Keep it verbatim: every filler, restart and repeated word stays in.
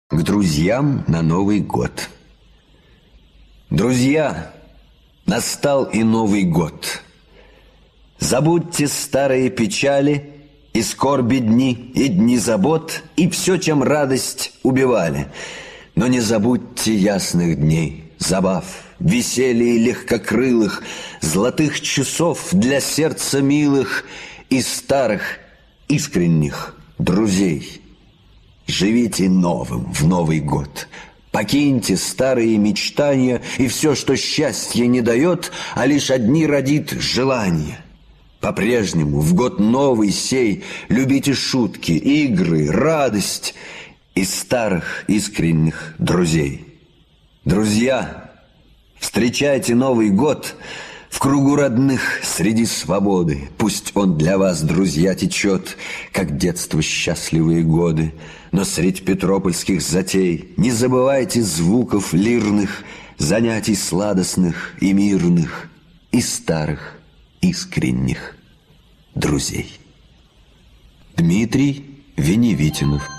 К друзьям на Новый год. Друзья, настал и Новый год. Забудьте старые печали и скорби дни, и дни забот, и все, чем радость убивали. Но не забудьте ясных дней, забав, веселья легкокрылых, золотых часов для сердца милых и старых искренних друзей. Живите новым в Новый год. Покиньте старые мечтания и все, что счастье не дает, а лишь одни родит желания. По-прежнему в год новый сей любите шутки, игры, радость и старых искренних друзей. Друзья, встречайте Новый год в кругу родных среди свободы. Пусть он для вас, друзья, течет, как детство счастливые годы. Но средь петропольских затей не забывайте звуков лирных, занятий сладостных и мирных и старых искренних друзей. Дмитрий Веневитинов.